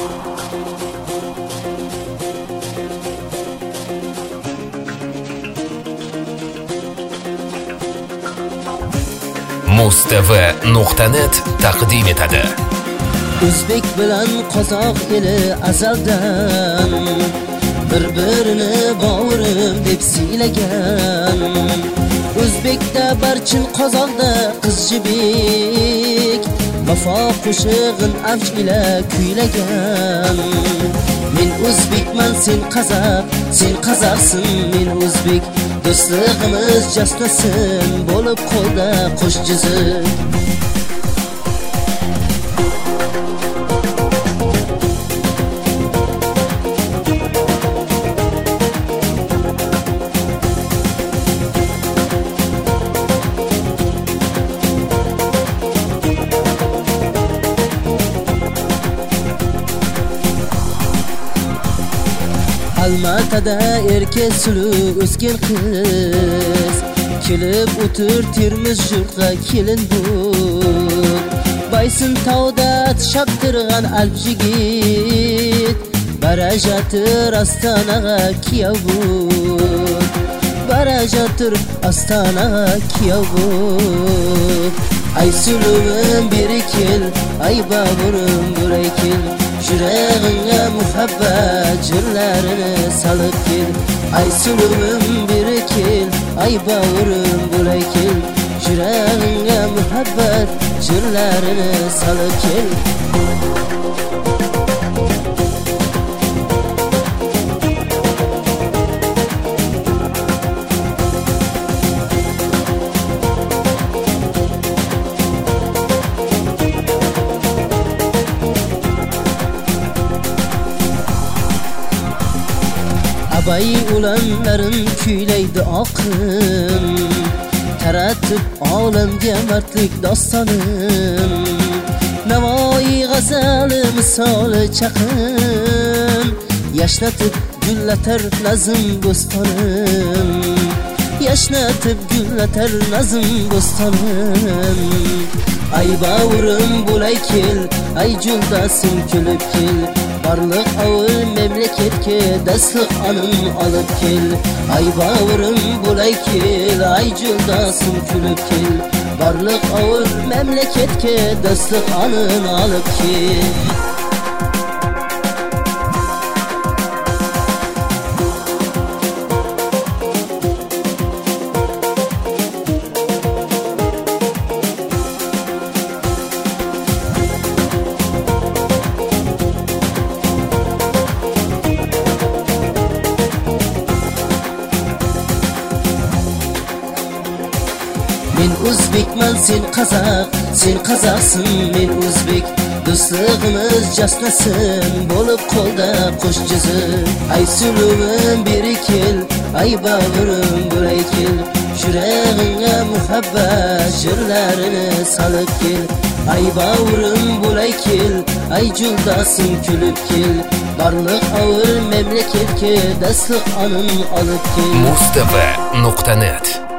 mustv.net taqdim etadi. O'zbek bilan qozoq eli azaldan bir-birini bovurim deb siylagan. O'zbekda barchin qozoqda qiz jibik vafo qo'shig'in avj ila kuylagan. Men o'zbekman, sen qozoqsan, men o'zbek. Do'stligimiz jasnasin bo'lib qo'lda qo'sh jizik. Almatada erke sulu o'sgan qiz kelib o'tir Termiz yurtga kelin bu. Baysin tavda shaptirgan alp yigit barajatir Astanaga kiyov bu. Barajatir Astanaga kiyov bu. Ay suluvim biri kel, ay baburim buray kel. Yüreğine muhabbet jirlarini salıp kel. Ay suluvim biri kel, ay bavurim bulay kel. Yüreğine muhabbet jirlarini salıp kel. Abay ulanların küyleydi akın, taratib olamga mardlik dostonim. Navoiy g'azali misoli chaqin, yashnatib gullatar nazm bo'stonim. Yashnatib gullatar nazm bo'stonim. Ay bavurim bulay kel, ay juldasim kulib kel. Barliq avul memleketga dasliq anın olib kel. Ay bavurim bulay kel, ay juldasim kulib kel. Barliq avul memleketga dasliq anın olib kel. Men o'zbekman, sen qozoqsan, men o'zbek. Do'stligimiz jasnasin bo'lib qo'lda qo'sh jizik. Ay suluvim beri kel, ay bavurim bulay kel. Yüreğine muhabbet jirlarini salib kel. Ay bavurim bulay kel, ay juldasim kulib kel. Barliq avul memleketga dasliq anın olib kel. mustv.net